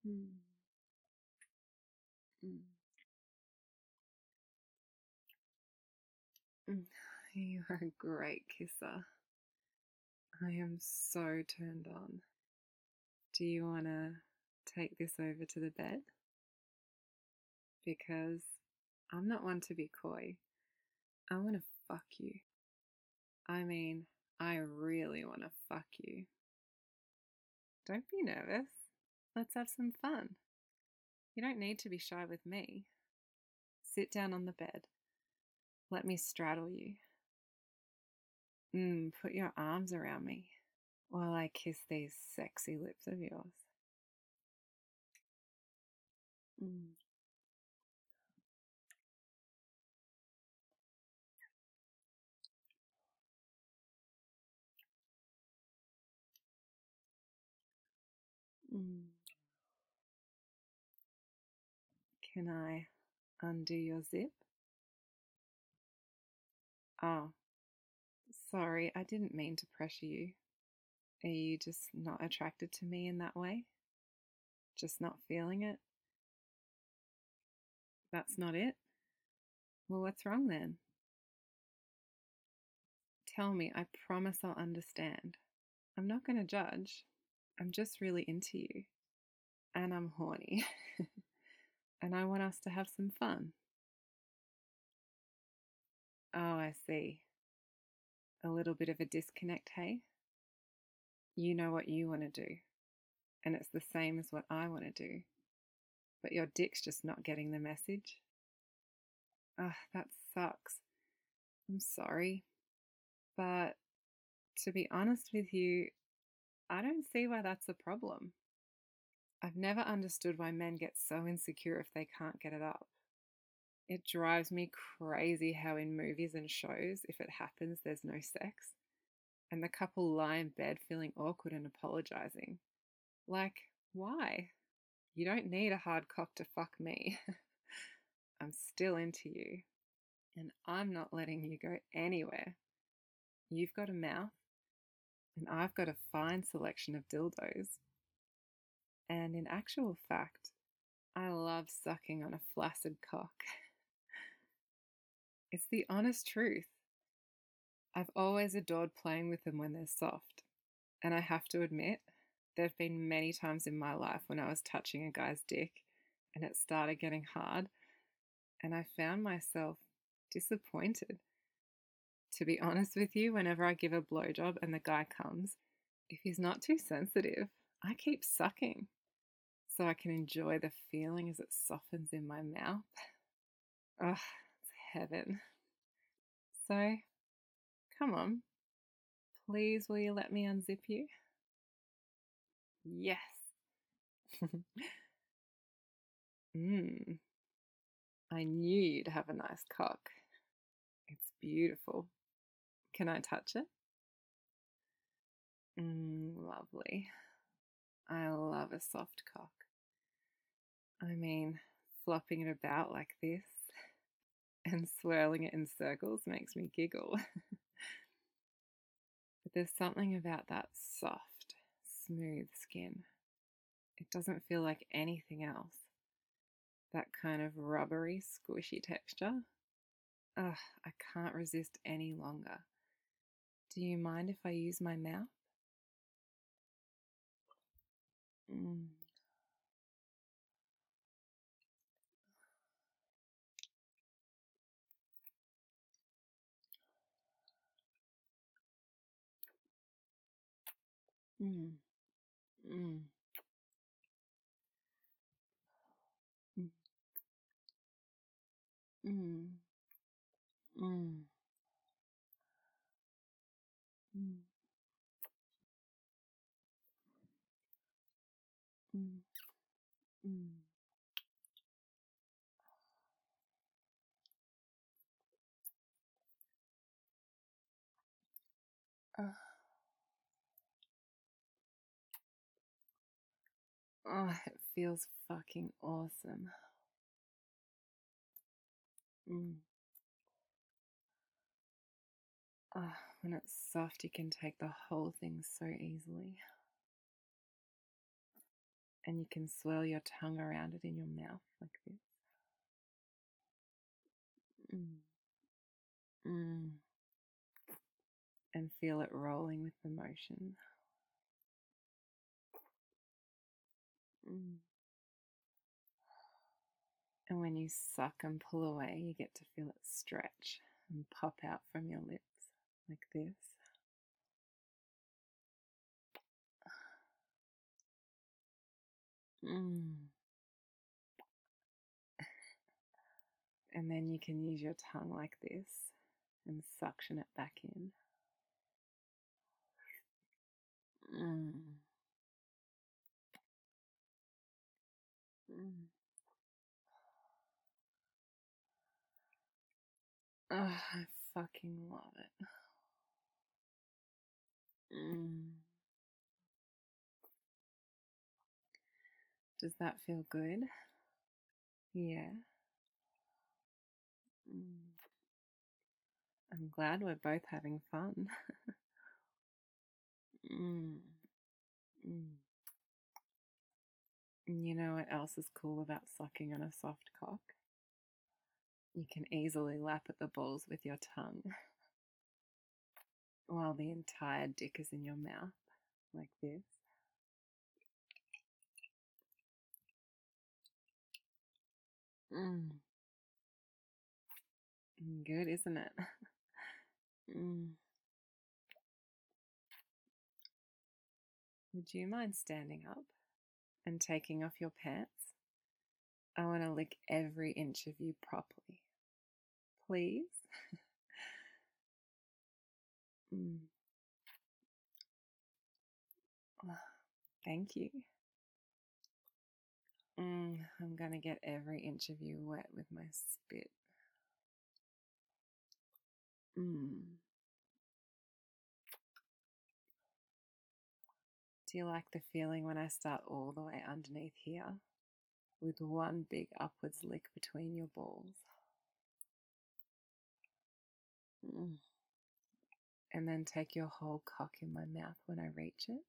Mm, mm, mm. You are a great kisser. I am so turned on. Do you want to take this over to the bed? Because I'm not one to be coy. I want to fuck you. I mean, I really want to fuck you. Don't be nervous. Let's have some fun. You don't need to be shy with me. Sit down on the bed. Let me straddle you. Put your arms around me while I kiss these sexy lips of yours. Mm. Mm. Can I undo your zip? Oh, sorry, I didn't mean to pressure you. Are you just not attracted to me in that way? Just not feeling it? That's not it? Well, what's wrong then? Tell me, I promise I'll understand. I'm not going to judge. I'm just really into you. And I'm horny. And I want us to have some fun. Oh, I see. A little bit of a disconnect, hey? You know what you want to do, and it's the same as what I want to do, but your dick's just not getting the message. Ugh, that sucks. I'm sorry. But to be honest with you, I don't see why that's a problem. I've never understood why men get so insecure if they can't get it up. It drives me crazy how in movies and shows, if it happens, there's no sex, and the couple lie in bed feeling awkward and apologizing. Like, why? You don't need a hard cock to fuck me. I'm still into you, and I'm not letting you go anywhere. You've got a mouth, and I've got a fine selection of dildos. And in actual fact, I love sucking on a flaccid cock. It's the honest truth. I've always adored playing with them when they're soft. And I have to admit, there have been many times in my life when I was touching a guy's dick and it started getting hard, and I found myself disappointed. To be honest with you, whenever I give a blowjob and the guy comes, if he's not too sensitive, I keep sucking so I can enjoy the feeling as it softens in my mouth. Oh, it's heaven. So, come on, please, will you let me unzip you? Yes. Mmm, I knew you'd have a nice cock. It's beautiful. Can I touch it? Lovely. I love a soft cock. I mean, flopping it about like this and swirling it in circles makes me giggle. But there's something about that soft, smooth skin. It doesn't feel like anything else. That kind of rubbery, squishy texture. Ugh, I can't resist any longer. Do you mind if I use my mouth? Mm. Mm. Mm. Mm. Mm. Mm. Mm. Mm. Mm. Uh, oh, it feels fucking awesome. Mm. Oh, when it's soft, you can take the whole thing so easily. And you can swirl your tongue around it in your mouth like this. And feel it rolling with the motion. And when you suck and pull away, you get to feel it stretch and pop out from your lips like this. And then you can use your tongue like this and suction it back in. Oh, I fucking love it. Does that feel good? Yeah. I'm glad we're both having fun. You know what else is cool about sucking on a soft cock? You can easily lap at the balls with your tongue while the entire dick is in your mouth, like this. Good, isn't it? Would you mind standing up and taking off your pants? I want to lick every inch of you properly. Please? Thank you. I'm going to get every inch of you wet with my spit. Do you like the feeling when I start all the way underneath here with one big upwards lick between your balls? And then take your whole cock in my mouth when I reach it.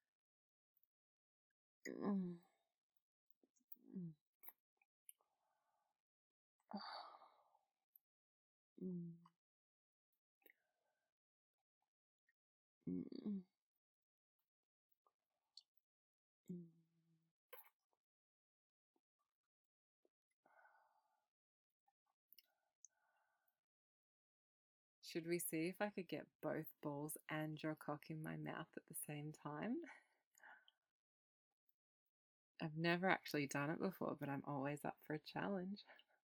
Should we see if I could get both balls and your cock in my mouth at the same time? I've never actually done it before, but I'm always up for a challenge.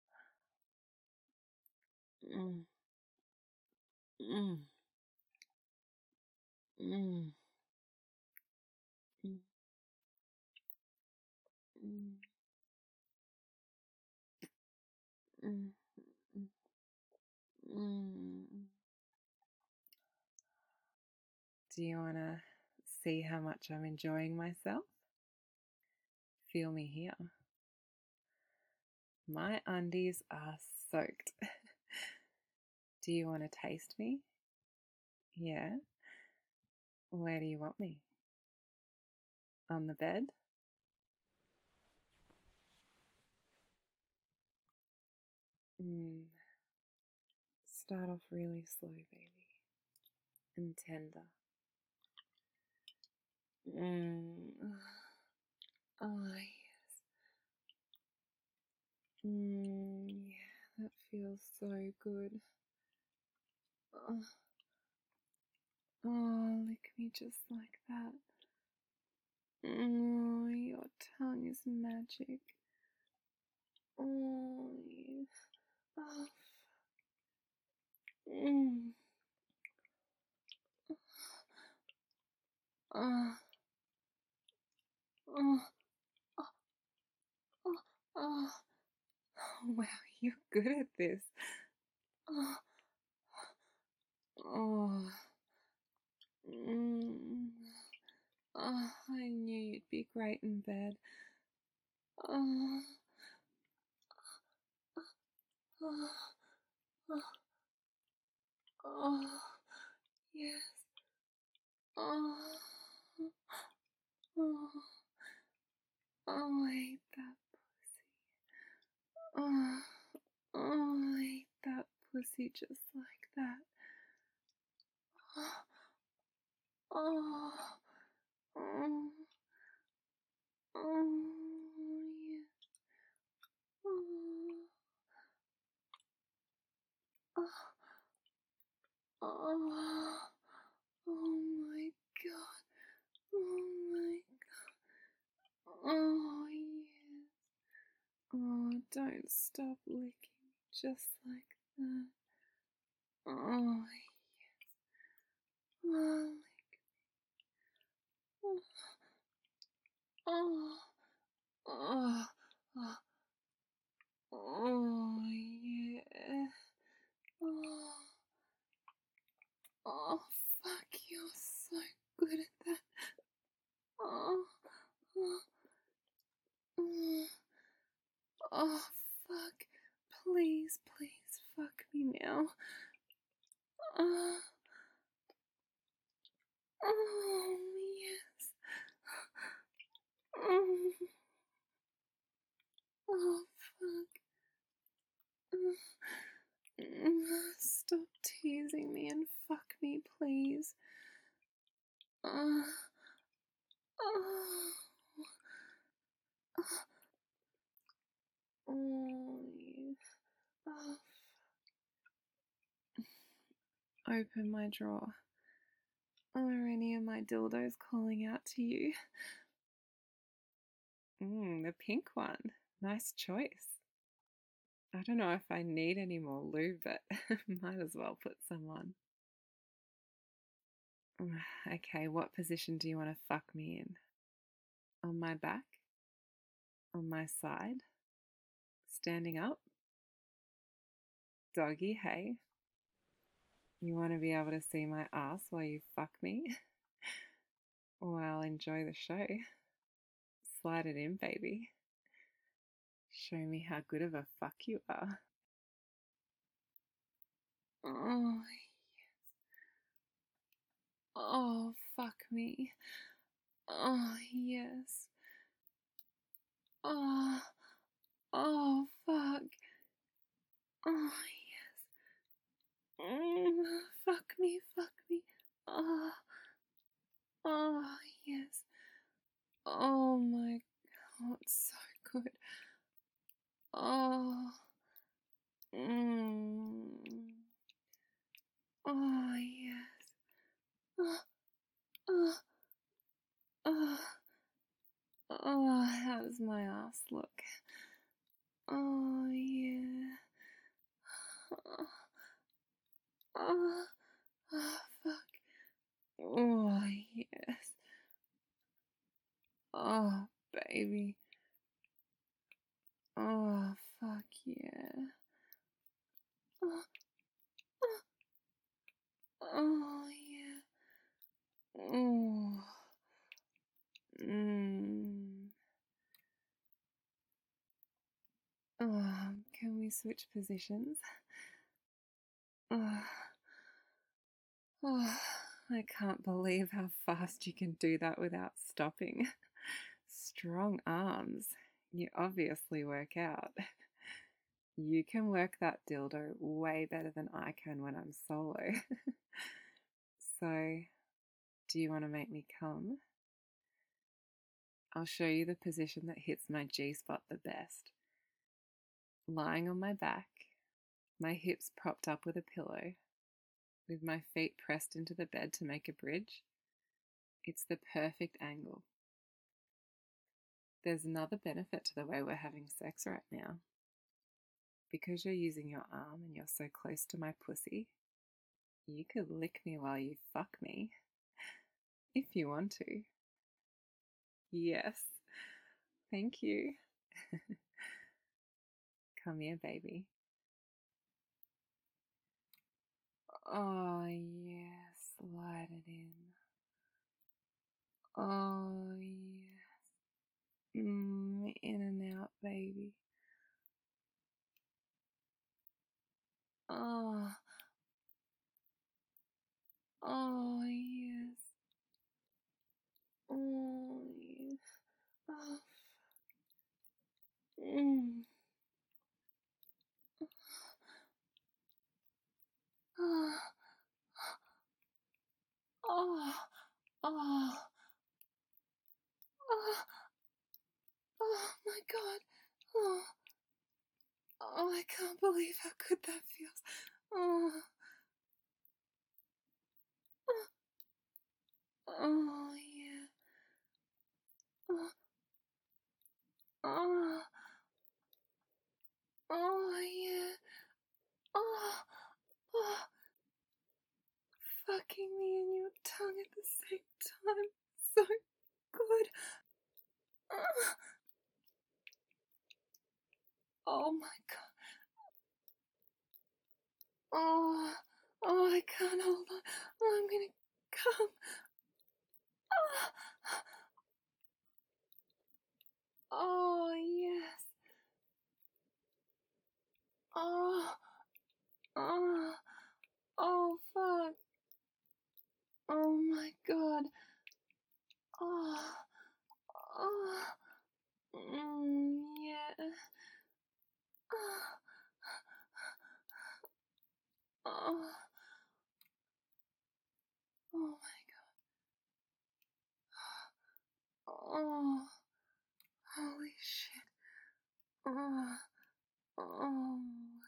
Do you want to see how much I'm enjoying myself? Feel me here. My undies are soaked. Do you want to taste me? Yeah? Where do you want me? On the bed? Start off really slow, baby. And tender. Oh, yes. Yeah, that feels so good. Oh, lick me just like that. Oh, your tongue is magic. Oh, yes. Oh. Oh. Oh. Oh. Oh. Wow, you're good at this. Oh. Oh. Oh, I knew you'd be great in bed. Oh. Oh. Oh. Oh. Yes. Oh. Oh. Oh. Oh, I hate that pussy. Oh, oh, I hate that pussy just like that. Oh, oh, oh, yeah. Oh, oh, oh, oh my God. Oh my God. Oh, yes. Oh, don't stop licking me just like that. Oh, oh, oh, oh, oh, oh, yeah. Oh, oh, fuck, you're so good at that. Oh, oh, oh, oh, fuck. Please, please, fuck me now. Oh, oh, yes. Oh, oh, fuck. Stop teasing me and fuck me, please. Oh, oh, oh, yeah. Oh. Open my drawer. Are any of my dildos calling out to you? The pink one. Nice choice. I don't know if I need any more lube, but might as well put some on. Okay, what position do you want to fuck me in? On my back? On my side? Standing up? Doggy, hey? You want to be able to see my ass while you fuck me? Well, enjoy the show. Slide it in, baby. Show me how good of a fuck you are. Oh, oh, fuck me. Oh, yes. Oh, oh, fuck. Oh, yes. Fuck me, fuck me. Oh, oh, yes. Oh my God, so good. Oh, oh, yes. Oh, oh, oh, oh, how does my ass look? Oh, yeah. Oh, oh, oh, fuck. Oh, yes. Oh, baby. Oh, fuck yeah. Oh, oh, oh yeah. Oh. Mm. Oh, can we switch positions? Oh, oh, I can't believe how fast you can do that without stopping. Strong arms. You obviously work out. You can work that dildo way better than I can when I'm solo. So, do you want to make me come? I'll show you the position that hits my G spot the best. Lying on my back, my hips propped up with a pillow, with my feet pressed into the bed to make a bridge. It's the perfect angle. There's another benefit to the way we're having sex right now. Because you're using your arm and you're so close to my pussy, you could lick me while you fuck me. If you want to. Yes. Thank you. Come here, baby. Oh, yes. Slide it in. Oh, yes. In and out, baby. Oh, oh, yes. Oh, yes. Oh, Oh, oh, oh, oh my God. Oh, oh, I can't believe how good that feels. Oh, oh, yeah. Oh, oh, oh, yeah. Oh, oh, fucking me in your tongue at the same time. So good. Oh, oh my God. Oh, oh, I can't hold on. Oh, I'm gonna come. Oh, oh yes. Oh, oh, oh, fuck. Oh my God. Oh, oh, yeah. Oh, oh, oh my God. Oh, holy shit. Oh, oh,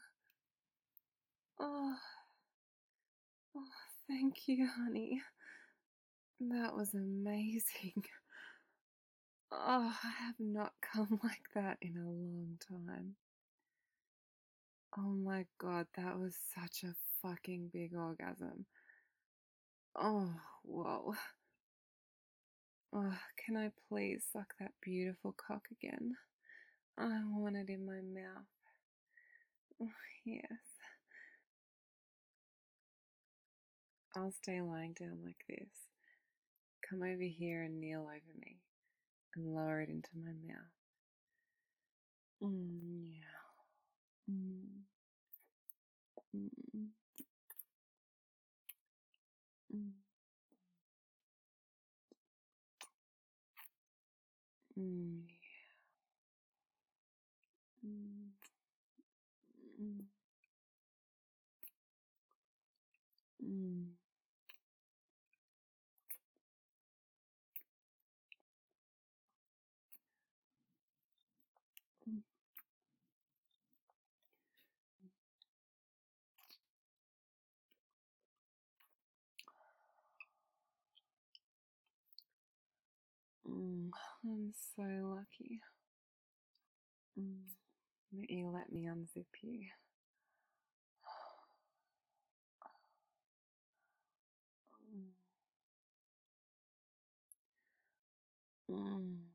oh, oh, thank you, honey. That was amazing. Oh, I have not come like that in a long time. Oh my God, that was such a fucking big orgasm. Oh, whoa. Oh, can I please suck that beautiful cock again? I want it in my mouth. Oh, yes. I'll stay lying down like this. Come over here and kneel over me and lower it into my mouth. Yeah. Mm, mm, mm, mm, mm, mm, mm, mm. I'm so lucky. Mm, that you let me unzip you. Mm. Mm.